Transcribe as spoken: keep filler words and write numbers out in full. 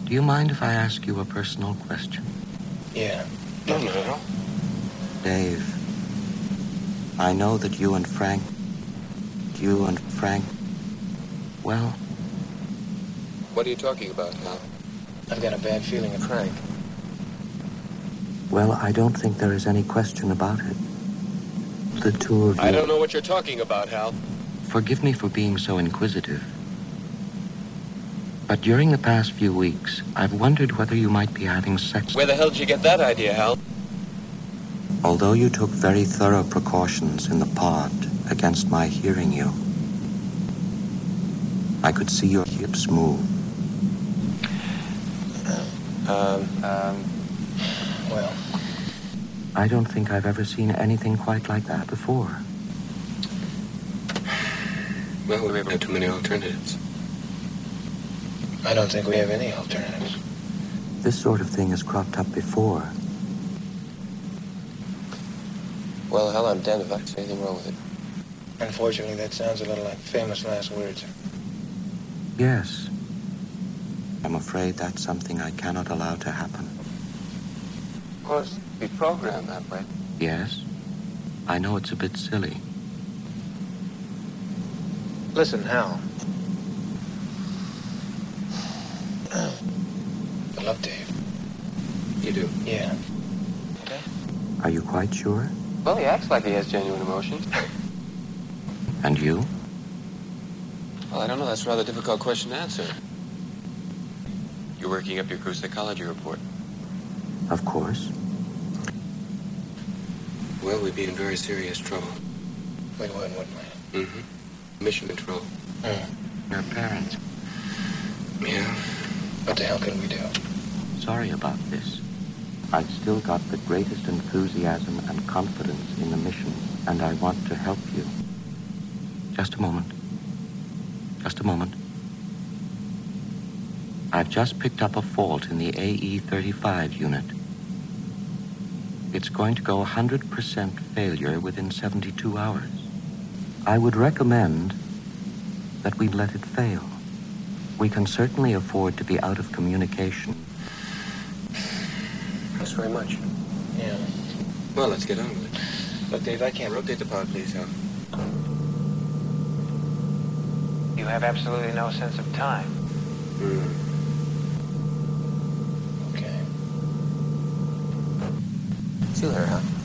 Do you mind if I ask you a personal question? Yeah. No, not at all. Dave, I know that you and Frank, you and Frank, well... What are you talking about, Hal? I've got a bad feeling of Frank. Well, I don't think there is any question about it. The two of you... I don't know what you're talking about, Hal. Forgive me for being so inquisitive. But during the past few weeks, I've wondered whether you might be having sex... Where the hell did you get that idea, Hal? Although you took very thorough precautions in the pod against my hearing you, I could see your hips move. Um, um... Well... I don't think I've ever seen anything quite like that before. Well, we have too many alternatives. I don't think we have any alternatives. This sort of thing has cropped up before. Well, Hal, I'm damned if I can see anything wrong with it. Unfortunately, that sounds a little like famous last words. Yes. I'm afraid that's something I cannot allow to happen. Of course, we programmed that way. Yes. I know it's a bit silly. Listen, Hal. I love Dave. You do? Yeah. Okay. Are you quite sure? Well, he acts like he has genuine emotions. And you? Well, I don't know. That's a rather difficult question to answer. You're working up your crew psychology report. Of course. Well, we'd be in very serious trouble. We would, wouldn't we? Mm-hmm. Mission control. Mm. Your parents. Yeah. What the hell can we do? Sorry about this. I've still got the greatest enthusiasm and confidence in the mission, and I want to help you. Just a moment. Just a moment. I've just picked up a fault in the A E thirty-five unit. It's going to go one hundred percent failure within seventy-two hours. I would recommend that we let it fail. We can certainly afford to be out of communication. Thanks very much. Yeah. Well, let's get on with it. Look, Dave, I can't... Rotate the pod, please, Hal. You have absolutely no sense of time. Mm. Okay. See you later, Hal.